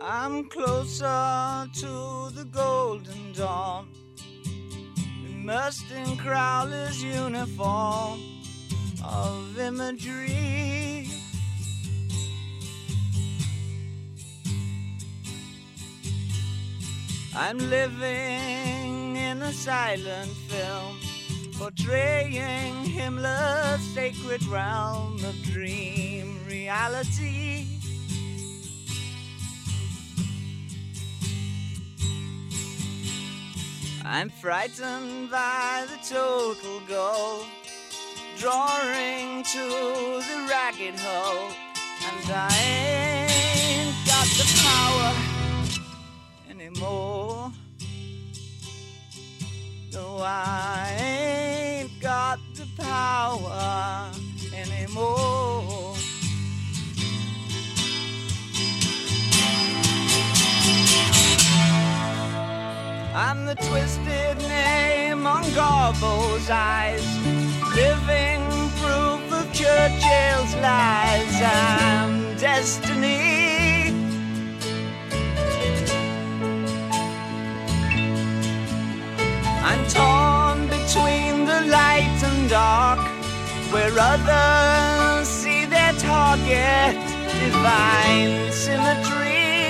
I'm closer to the golden dawn, immersed in Crowley's uniform of imagery. I'm living in a silent film, portraying Himmler's sacred realm of dream reality. I'm frightened by the total goal, drawing to the ragged hole, and I ain't got the power anymore. No, I ain't got the power anymore. I'm the twisted name on Garbo's eyes, living proof of Churchill's lies. I'm destiny. I'm torn between the light and dark, where others see their target, divine symmetry.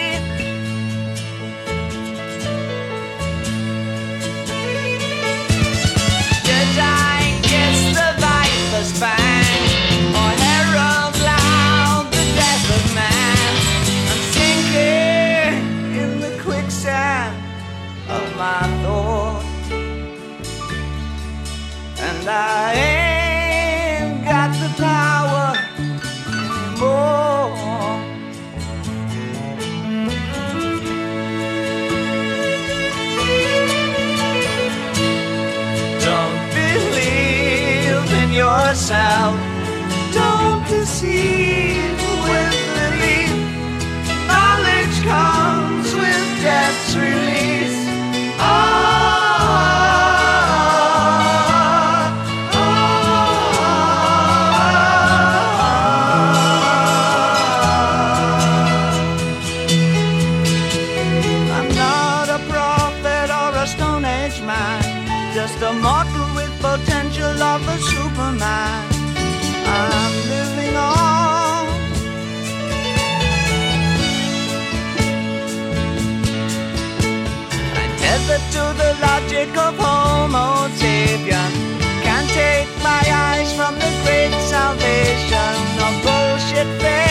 Did I kiss the viper's fang, or herald loud the death of man? I'm sinking in the quicksand of my thoughts, and I ain't got the power anymore. Don't believe in yourself, don't deceive with belief. Knowledge comes with death's release. Just a mortal with potential of a Superman. I'm living on. I'm tethered to the logic of Homo sapien. Can't take my eyes from the great salvation of bullshit faith.